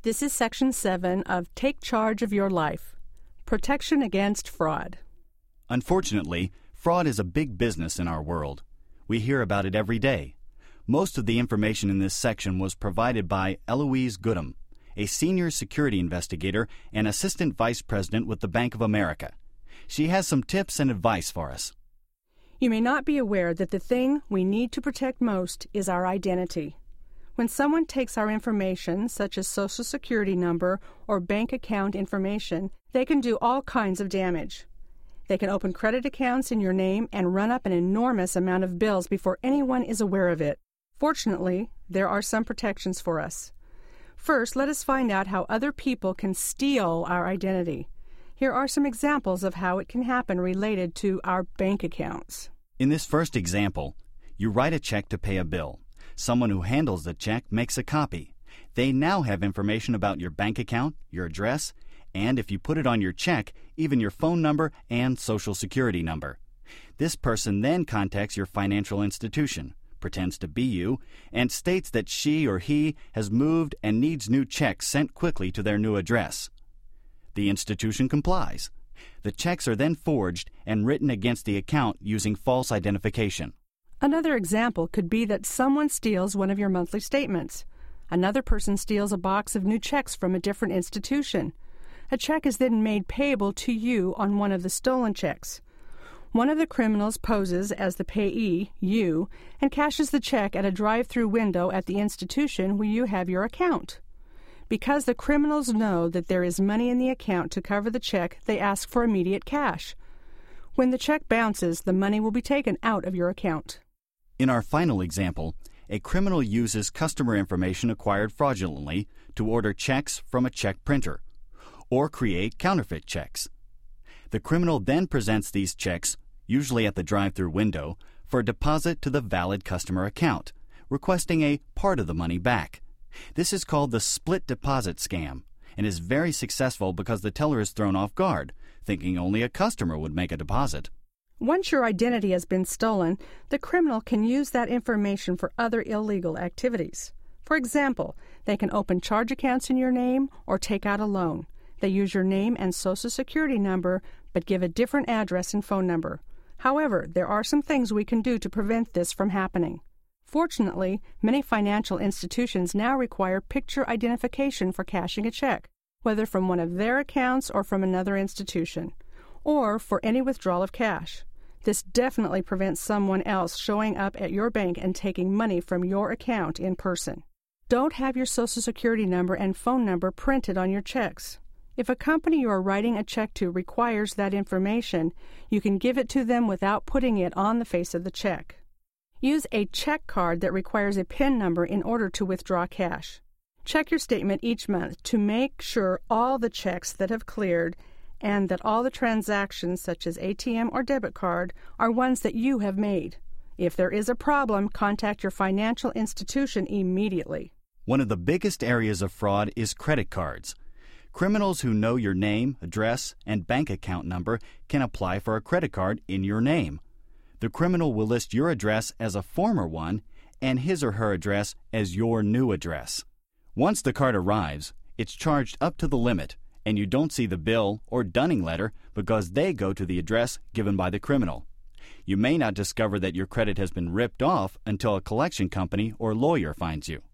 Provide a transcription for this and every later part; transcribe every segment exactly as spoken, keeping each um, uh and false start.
This is Section seven of Take Charge of Your Life, Protection Against Fraud. Unfortunately, fraud is a big business in our world. We hear about it every day. Most of the information in this section was provided by Eloise Goodham, a senior security investigator and assistant vice president with the Bank of America. She has some tips and advice for us. You may not be aware that the thing we need to protect most is our identity. When someone takes our information, such as Social Security number or bank account information, they can do all kinds of damage. They can open credit accounts in your name and run up an enormous amount of bills before anyone is aware of it. Fortunately, there are some protections for us. First, let us find out how other people can steal our identity. Here are some examples of how it can happen related to our bank accounts. In this first example, you write a check to pay a bill. Someone who handles the check makes a copy. They now have information about your bank account, your address, and if you put it on your check, even your phone number and Social Security number. This person then contacts your financial institution, pretends to be you, and states that she or he has moved and needs new checks sent quickly to their new address. The institution complies. The checks are then forged and written against the account using false identification. Another example could be that someone steals one of your monthly statements. Another person steals a box of new checks from a different institution. A check is then made payable to you on one of the stolen checks. One of the criminals poses as the payee, you, and cashes the check at a drive-through window at the institution where you have your account. Because the criminals know that there is money in the account to cover the check, they ask for immediate cash. When the check bounces, the money will be taken out of your account. In our final example, a criminal uses customer information acquired fraudulently to order checks from a check printer or create counterfeit checks. The criminal then presents these checks, usually at the drive-through window, for a deposit to the valid customer account, requesting a part of the money back. This is called the split deposit scam and is very successful because the teller is thrown off guard, thinking only a customer would make a deposit. Once your identity has been stolen, the criminal can use that information for other illegal activities. For example, they can open charge accounts in your name or take out a loan. They use your name and Social Security number, but give a different address and phone number. However, there are some things we can do to prevent this from happening. Fortunately, many financial institutions now require picture identification for cashing a check, whether from one of their accounts or from another institution, or for any withdrawal of cash. This definitely prevents someone else showing up at your bank and taking money from your account in person. Don't have your Social Security number and phone number printed on your checks. If a company you are writing a check to requires that information, you can give it to them without putting it on the face of the check. Use a check card that requires a PIN number in order to withdraw cash. Check your statement each month to make sure all the checks that have cleared and that all the transactions, such as A T M or debit card, are ones that you have made. If there is a problem, contact your financial institution immediately. One of the biggest areas of fraud is credit cards. Criminals who know your name, address, and bank account number can apply for a credit card in your name. The criminal will list your address as a former one and his or her address as your new address. Once the card arrives, it's charged up to the limit, and you don't see the bill or dunning letter because they go to the address given by the criminal. You may not discover that your credit has been ripped off until a collection company or lawyer finds you.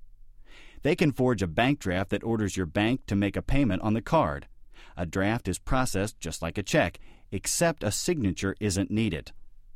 They can forge a bank draft that orders your bank to make a payment on the card. A draft is processed just like a check, except a signature isn't needed.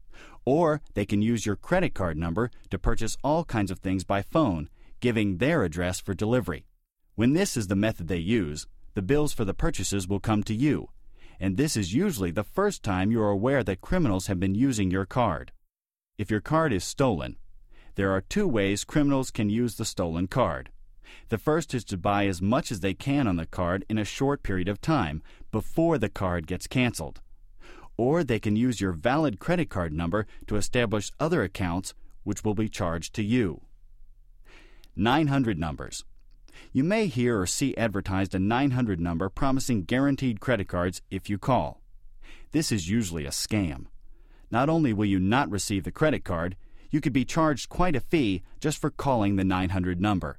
Or they can use your credit card number to purchase all kinds of things by phone, giving their address for delivery. When this is the method they use, the bills for the purchases will come to you, and this is usually the first time you are aware that criminals have been using your card. If your card is stolen, there are two ways criminals can use the stolen card. The first is to buy as much as they can on the card in a short period of time before the card gets canceled. Or they can use your valid credit card number to establish other accounts which will be charged to you. nine hundred numbers. You may hear or see advertised a nine hundred number promising guaranteed credit cards if you call. This is usually a scam. Not only will you not receive the credit card, you could be charged quite a fee just for calling the nine hundred number.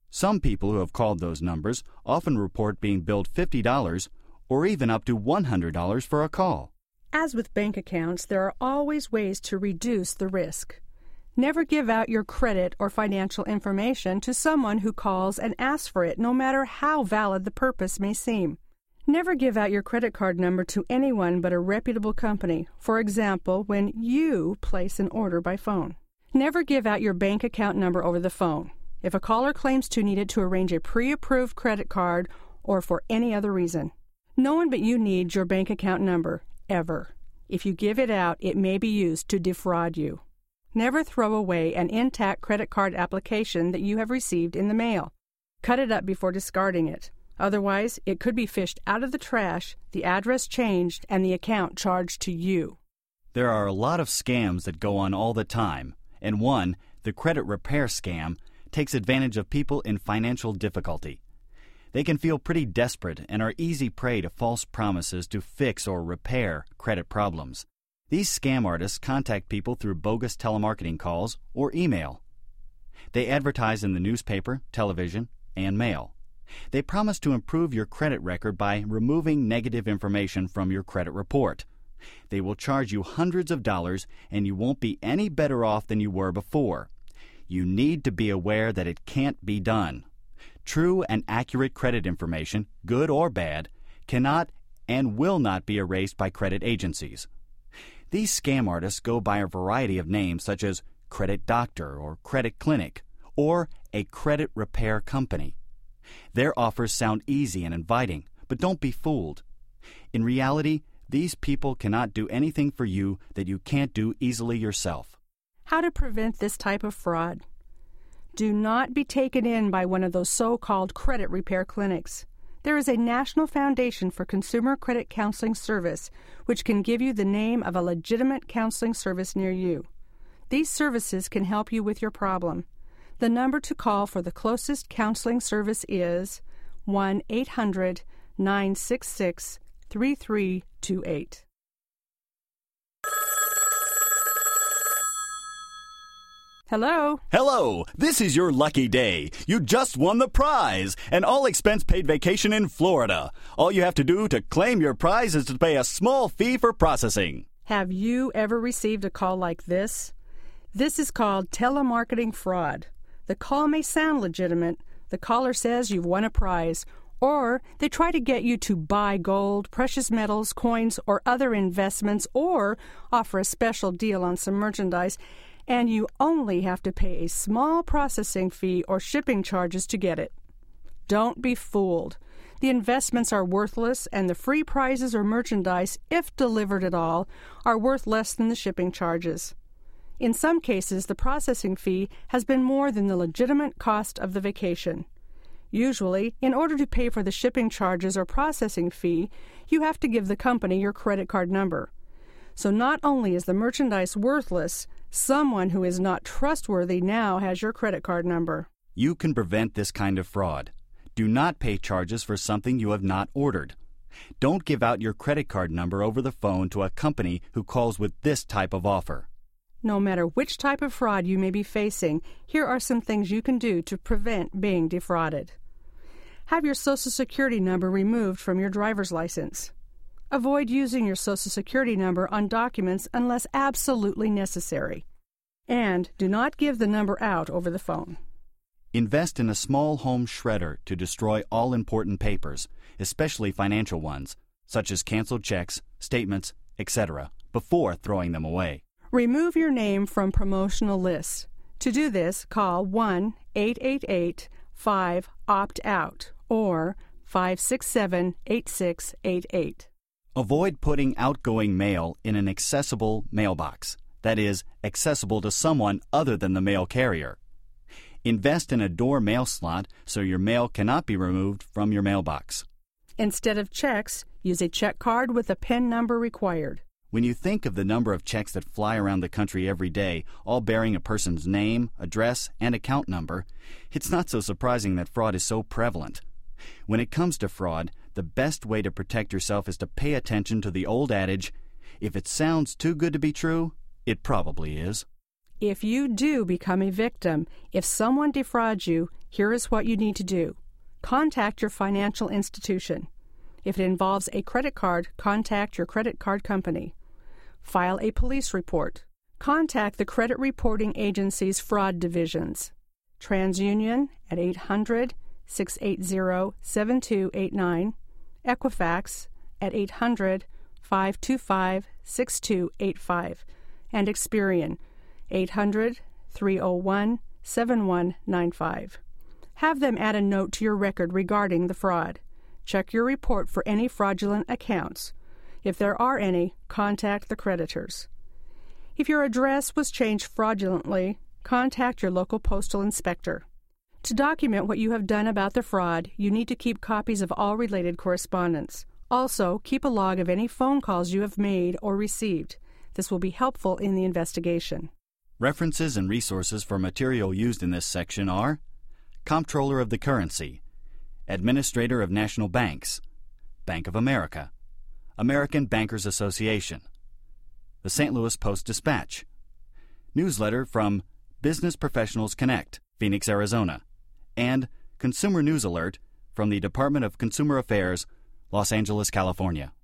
Some people who have called those numbers often report being billed fifty dollars or even up to one hundred dollars for a call. As with bank accounts, there are always ways to reduce the risk. Never give out your credit or financial information to someone who calls and asks for it, no matter how valid the purpose may seem. Never give out your credit card number to anyone but a reputable company, for example, when you place an order by phone. Never give out your bank account number over the phone if a caller claims to need it to arrange a pre-approved credit card or for any other reason. No one but you needs your bank account number, ever. If you give it out, it may be used to defraud you. Never throw away an intact credit card application that you have received in the mail. Cut it up before discarding it. Otherwise, it could be fished out of the trash, the address changed, and the account charged to you. There are a lot of scams that go on all the time, and one, the credit repair scam, takes advantage of people in financial difficulty. They can feel pretty desperate and are easy prey to false promises to fix or repair credit problems. These scam artists contact people through bogus telemarketing calls or email. They advertise in the newspaper, television, and mail. They promise to improve your credit record by removing negative information from your credit report. They will charge you hundreds of dollars, and you won't be any better off than you were before. You need to be aware that it can't be done. True and accurate credit information, good or bad, cannot and will not be erased by credit agencies. These scam artists go by a variety of names such as Credit Doctor or Credit Clinic or a credit repair company. Their offers sound easy and inviting, but don't be fooled. In reality, these people cannot do anything for you that you can't do easily yourself. How to prevent this type of fraud? Do not be taken in by one of those so-called credit repair clinics. There is a National Foundation for Consumer Credit Counseling Service, which can give you the name of a legitimate counseling service near you. These services can help you with your problem. The number to call for the closest counseling service is one eight hundred nine six six three three two eight. Hello? Hello! This is your lucky day. You just won the prize, an all-expense paid vacation in Florida. All you have to do to claim your prize is to pay a small fee for processing. Have you ever received a call like this? This is called telemarketing fraud. The call may sound legitimate. The caller says you've won a prize, or they try to get you to buy gold, precious metals, coins, or other investments, or offer a special deal on some merchandise, and you only have to pay a small processing fee or shipping charges to get it. Don't be fooled. The investments are worthless, and the free prizes or merchandise, if delivered at all, are worth less than the shipping charges. In some cases, the processing fee has been more than the legitimate cost of the vacation. Usually, in order to pay for the shipping charges or processing fee, you have to give the company your credit card number. So not only is the merchandise worthless, someone who is not trustworthy now has your credit card number. You can prevent this kind of fraud. Do not pay charges for something you have not ordered. Don't give out your credit card number over the phone to a company who calls with this type of offer. No matter which type of fraud you may be facing, here are some things you can do to prevent being defrauded. Have your Social Security number removed from your driver's license. Avoid using your Social Security number on documents unless absolutely necessary. And do not give the number out over the phone. Invest in a small home shredder to destroy all important papers, especially financial ones, such as canceled checks, statements, et cetera, before throwing them away. Remove your name from promotional lists. To do this, call one eight eight eight five opt out or five six seven eight six eight eight. Avoid putting outgoing mail in an accessible mailbox, that is, accessible to someone other than the mail carrier. Invest in a door mail slot so your mail cannot be removed from your mailbox. Instead of checks, use a check card with a PIN number required. When you think of the number of checks that fly around the country every day, all bearing a person's name, address, and account number, it's not so surprising that fraud is so prevalent. When it comes to fraud, the best way to protect yourself is to pay attention to the old adage, if it sounds too good to be true, it probably is. If you do become a victim, if someone defrauds you, here is what you need to do. Contact your financial institution. If it involves a credit card, contact your credit card company. File a police report. Contact the credit reporting agency's fraud divisions. TransUnion at eight hundred, six eight zero, seven two eight nine. Equifax at eight hundred, five two five, six two eight five. And Experian eight hundred, three oh one, seven one nine five. Have them add a note to your record regarding the fraud. Check your report for any fraudulent accounts. If there are any, contact the creditors. If your address was changed fraudulently, contact your local postal inspector. To document what you have done about the fraud, you need to keep copies of all related correspondence. Also, keep a log of any phone calls you have made or received. This will be helpful in the investigation. References and resources for material used in this section are Comptroller of the Currency, Administrator of National Banks, Bank of America, American Bankers Association, the Saint Louis Post-Dispatch, newsletter from Business Professionals Connect, Phoenix, Arizona, and Consumer News Alert from the Department of Consumer Affairs, Los Angeles, California.